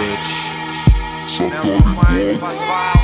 Саторий Клон.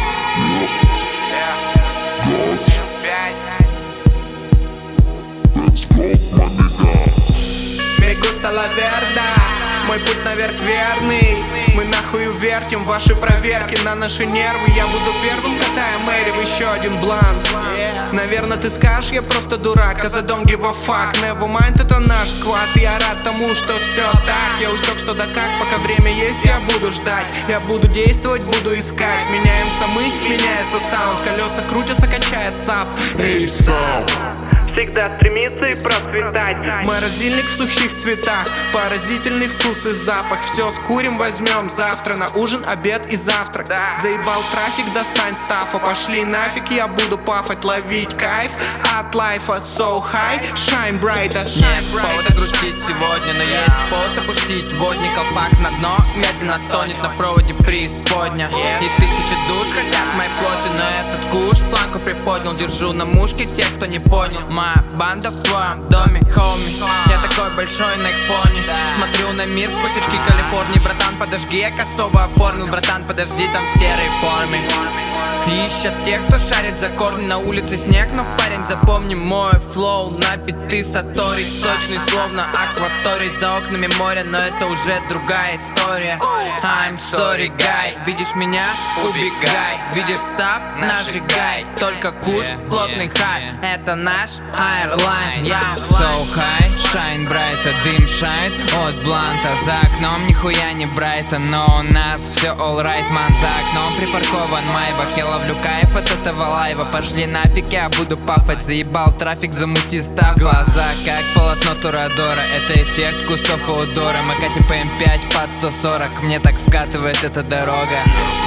Let's go, my nigga. Me gusta la verdad. Мой путь наверх верный. Мы нахуй увертим ваши проверки на наши нервы. Я буду первым, катая Мэри в еще один блант. Наверное, ты скажешь, я просто дурак, cause I don't give a fuck. Never mind, это наш сквад. Я рад тому, что все так. Я усек, что да как, пока время есть, я буду ждать. Я буду действовать, буду искать. Меняемся мы, меняется саунд. Колеса крутятся, качает сап. Эй, сам. Всегда стремиться и процветать. Морозильник в сухих цветах, поразительный вкус и запах. Все скурим, возьмем завтра на ужин, обед и завтрак. Заебал трафик, достань стафа. Пошли нафиг, я буду пафать, ловить кайф от лайфа. So high, shine brighter. Нет повода грустить сегодня, но есть повод опустить водник. Колпак на дно медленно тонет на проводе преисподня. И тысячи душ хотят моей плоти, но этот куш планку приподнял. Держу на мушке тех, кто не понял. Моя банда в твоем доме, хоми. Я такой большой на их фоне. Смотрю на мир сквозь очки Калифорнии. Братан, подожди, я косово оформил. Братан, подожди, там в серой форме. Ищут тех, кто шарит за корни. На улице снег, но парень, запомни мой флоу. Напитый саторий, сочный, словно акваторий. За окнами море, но это уже другая история. I'm sorry, guy. Видишь меня? Убегай. Видишь став? Нажигай. Только куш, плотный хай. Это наш airline. So high, shine bright, дым шает от бланта. За окном нихуя не Брайтон, но у нас все alright, man. За окном припаркован Майбах. Я ловлю кайф от этого лайва. Пошли нафиг, я буду пафать. Заебал трафик, замути став. Глаза как полотно Турадора. Это эффект кустов и удора. Мы катим по М5 под 140. Мне так вкатывает эта дорога.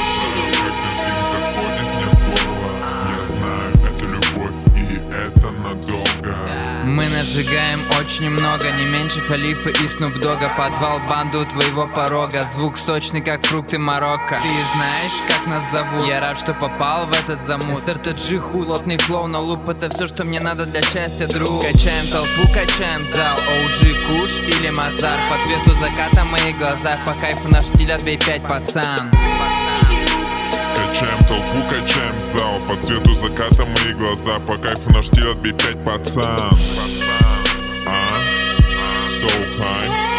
Мы нажигаем очень много, не меньше Халифа и Снупдога. Подвал банду у твоего порога. Звук сочный, как фрукты Марокко. Ты знаешь, как нас зовут? Я рад, что попал в этот замут. СРТГ, хуй, лотный флоу на луп. Это все, что мне надо для счастья, друг. Качаем толпу, качаем зал. OG, Куш или Мазар. По цвету заката мои глаза. По кайфу наш стиль, отбей 5, пацан. Качаем толпу, качаем зал. По цвету заката мои глаза. По кайфу наш стиль, отбей 5, пацан. So high.